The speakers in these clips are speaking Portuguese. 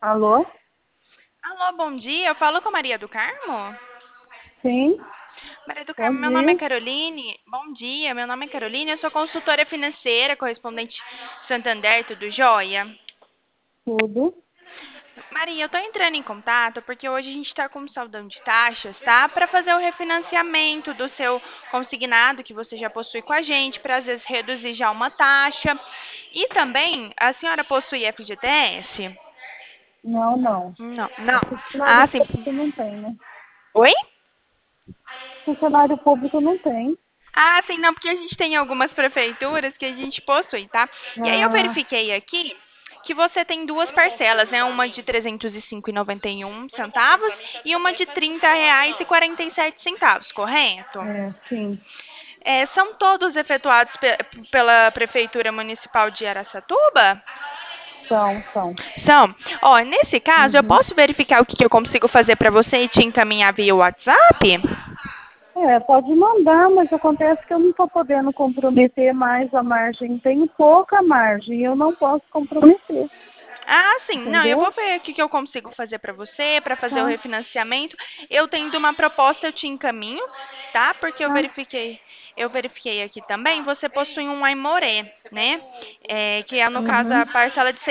Alô? Alô, bom dia. Eu falo com a Maria do Carmo? Sim, Maria do bom Carmo, meu nome é dia. Caroline. Bom dia, meu nome é Caroline. Eu sou consultora financeira, correspondente Santander, tudo jóia? Tudo? Maria, eu tô entrando em contato porque hoje a gente tá com um saldão de taxas, tá? Para fazer o refinanciamento do seu consignado que você já possui com a gente, para às vezes reduzir já uma taxa. E também, a senhora possui FGTS? Não, não. Não, não. Funcionário Ah, sim. público não tem, né? Oi? Funcionário público não tem. Ah, sim, não, porque a gente tem algumas prefeituras que a gente possui, tá? E aí eu Ah, verifiquei aqui que você tem duas parcelas, né? Uma de 305,91 centavos e uma de R$ 30,47, correto? sim, São todos efetuados pela Prefeitura Municipal de Araçatuba? são. São. Ó, nesse caso, eu Uhum. posso verificar o que que eu consigo fazer para você e te encaminhar via WhatsApp? Pode mandar, mas acontece que eu não estou podendo comprometer mais a margem. Tenho pouca margem e eu não posso comprometer, Ah, sim. Não, eu vou entendeu? ver o que que eu consigo fazer para você, para fazer o Tá, refinanciamento. Eu tendo uma proposta, eu te encaminho, tá? Porque tá. eu verifiquei aqui também, você possui um Aimoré, né? Que é, no caso, a Uhum. parcela de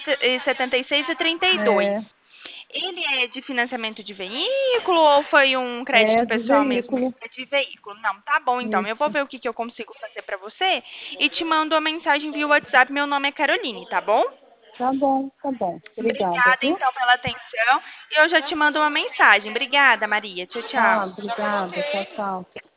676,32. É, Ele é de financiamento de veículo ou foi um crédito é de pessoal mesmo? veículo. É de veículo. Não, tá bom então. Eu vou Isso. ver o que que eu consigo fazer para você e te mando uma mensagem via WhatsApp. Meu nome é Caroline, tá bom? Tá bom, tá bom. Obrigada, Obrigada, viu? então, pela atenção. E eu já te mando uma mensagem. Obrigada, Maria. Tchau, Tá, tchau. obrigada. Tchau, tchau.